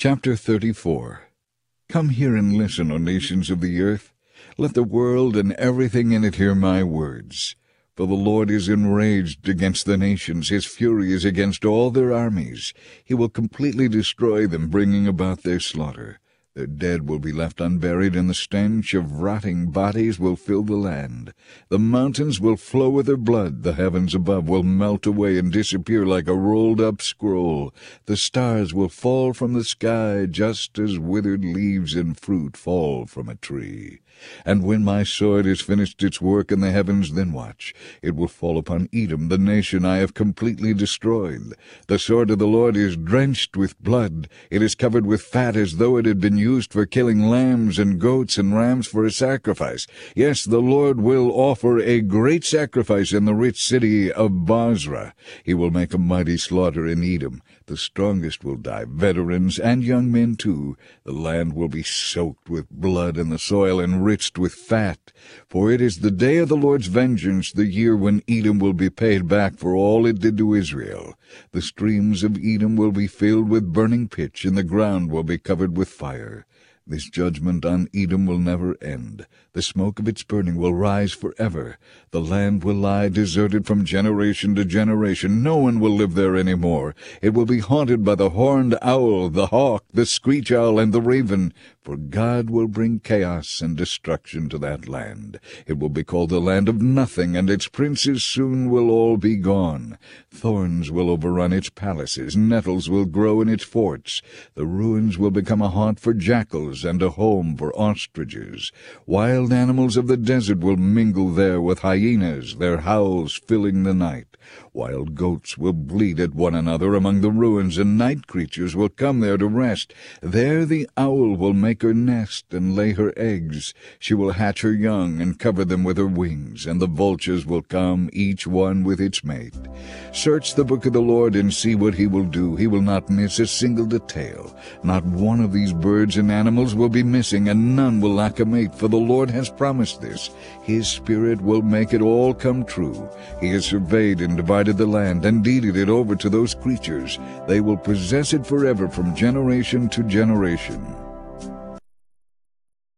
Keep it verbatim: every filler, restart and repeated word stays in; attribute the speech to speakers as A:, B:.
A: Chapter thirty-four. Come hear and listen, O nations of the earth. Let the world and everything in it hear my words. For the Lord is enraged against the nations, his fury is against all their armies. He will completely destroy them, bringing about their slaughter. Their dead will be left unburied, and the stench of rotting bodies will fill the land. The mountains will flow with their blood, the heavens above will melt away and disappear like a rolled-up scroll. The stars will fall from the sky, just as withered leaves and fruit fall from a tree. And when my sword has finished its work in the heavens, then watch. It will fall upon Edom, the nation I have completely destroyed. The sword of the Lord is drenched with blood. It is covered with fat as though it had been used for killing lambs and goats and rams for a sacrifice. Yes, the Lord will offer a great sacrifice in the rich city of Bozrah. He will make a mighty slaughter in Edom. The strongest will die, veterans and young men too. The land will be soaked with blood and the soil enriched with fat. For it is the day of the Lord's vengeance, the year when Edom will be paid back for all it did to Israel. The streams of Edom will be filled with burning pitch, and the ground will be covered with fire. This judgment on Edom will never end. The smoke of its burning will rise forever. The land will lie deserted from generation to generation. No one will live there any more. It will be haunted by the horned owl, the hawk, the screech owl, and the raven. For God will bring chaos and destruction to that land. It will be called the land of nothing, and its princes soon will all be gone. Thorns will overrun its palaces. Nettles will grow in its forts. The ruins will become a haunt for jackals and a home for ostriches. Wild animals of the desert will mingle there with hyenas, their howls filling the night. Wild goats will bleat at one another among the ruins, and night creatures will come there to rest. There the owl will make her nest and lay her eggs. She will hatch her young and cover them with her wings, and the vultures will come, each one with its mate. Search the book of the Lord and see what he will do. He will not miss a single detail. Not one of these birds and animals will be missing, and none will lack a mate, for the Lord has promised this. His Spirit will make it all come true. He has surveyed and divided the land, and deeded it over to those creatures. They will possess it forever from generation to generation.